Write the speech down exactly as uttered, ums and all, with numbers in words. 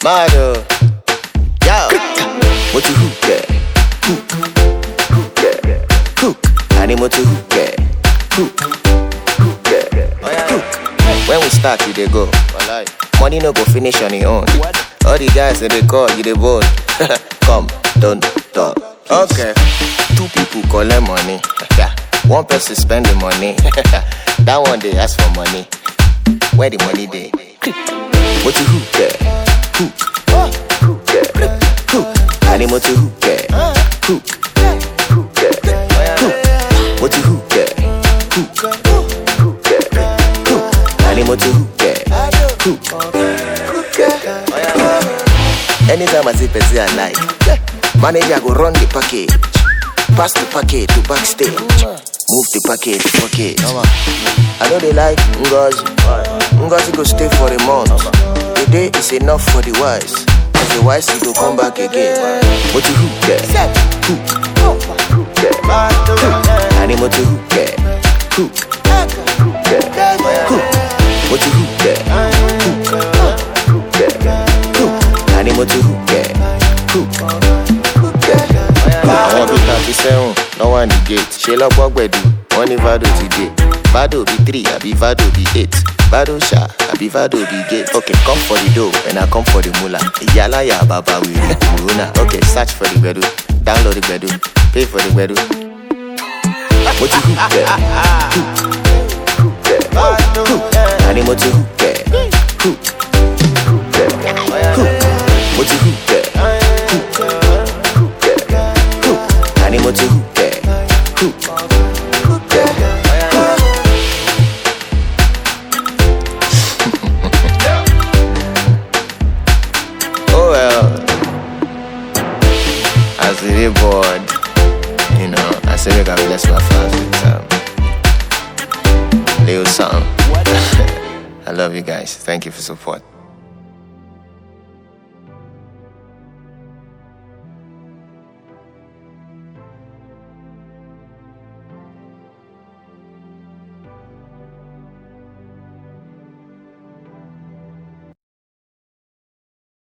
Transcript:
Mado. Yo. What you hook at? Hook. Hook at. Hook. Animal to hook at. Hook. Hook at. Hook. When we start, you dey go. Money no go finish on your own. All the guys that they call, you dey bone. Come, don't talk. Okay. Two people collect money. Yeah. One person spend the money. That one they ask for money. Where the money dey? What you hook at? Hook. Hook at. Hook. Animal to hook at. Hook. Hook at. Hook. What you hook at? Hook. Hook at. Hook. Animal to hook at. Hook. Hook at. Anytime I see person I like, manager go run the package. Pass the package to backstage. Move the package to package. I know they like Ngozi. Ngozi go stay for a month. The day is enough for the wise. Cause the wise he go come back again. What you hook at? Hook. Hook at. Animal to hook at. Hook. Hook at. Hook. What you hook at? Hook. Hook at. Hook. Animal to hook at. Hook. I want to thirty-seven, no one the gate. She love what we do, only Vado today. Vado be three, I be Vado be eight. Vado sha, I be Vado be gate. Okay, come for the dough, and I come for the moolah. Yala ya baba we Muna. Okay, search for the bedu, download the bedu, pay for the bedu. What you hook there? Hook. Hook there. Hook. Animal to hook there. Hook. Hook there. Hook. What you hook there? Animal to hook at. Hook. Hook at. Oh well. As we dey bored, you know, I say we gotta bless my fans with um, little song. I love you guys. Thank you for support.